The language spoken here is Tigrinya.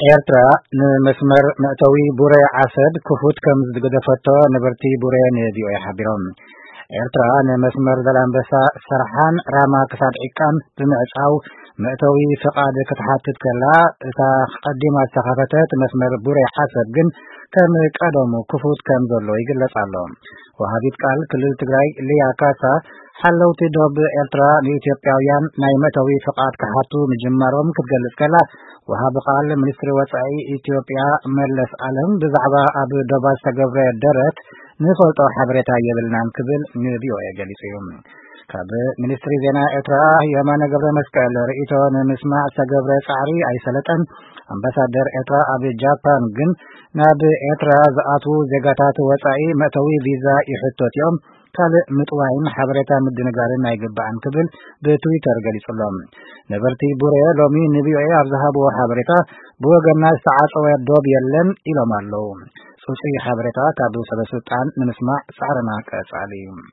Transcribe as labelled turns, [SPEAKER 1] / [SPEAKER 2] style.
[SPEAKER 1] ኤርትራ ንመስመር መእተዊ ቡሬ ዓሰድ ክፉት ከም ዝገደፈቶ ነበርቲ ቡሬ ንቪኦኤ ሓቢሮም ኤርትራ ንመስመር ዘላንበሳ ሰርሓን ራማ ክሳድ ዒቃን ብምዕጻው መእተዊ ፍቃድ ክትሓትት ከላ እታ ቀዲማ ዝተኸፈተት መስመር ቡሬ ዓሰድ ግን ከም ቀደሙ ክፉት ከም ዘሎ ይግለጽ ኣሎ። ወሃቢት ቃል ክልል ትግራይ ሊያ ካሳ ሓለውቲ ዶብ ኤርትራ ንኢትዮጵያውያን ናይ መእተዊ ፍቃድ ክሓቱ ምጅማሮም ክትገልጽ ከላ ወሃቢ ቃል ሚኒስትሪ ወጻኢ ኢትዮጵያ መለስ ዓለም ብዛዕባ ኣብ ዶባ ዝተገብረ ደረት ንፈልጦ ሓበሬታ የብልናን ክብል ንቪኦኤ ገሊጹ እዩ። ካብ ሚኒስትሪ ዜና ኤርትራ የማነ ገብረ መስቀል ርእይቶ ንምስማዕ ዝተገብረ ጻዕሪ ኣይሰለጠን። ኣምባሳደር ኤርትራ ኣብ ጃፓን ግን ናብ ኤርትራ ዝኣትዉ ዜጋታት ወጻኢ መእተዊ ቪዛ ይሕቶት እዮም ካልእ ምጥዋይን ሓበሬታ ምድንጋርን ኣይግባእን ክብል ብትዊተር ገሊጹሎም። ነበርቲ ቡሬ ሎሚ ንቪኦኤ ኣብ ዝሃብዎ ሓበሬታ ብወገና ዝተዓፀወ ዶብ የለን ኢሎም ኣለዉ። ጽውጽይ ሓበሬታ ካብ ሰበስልጣን ንምስማዕ ጻዕርና ቀጻሊ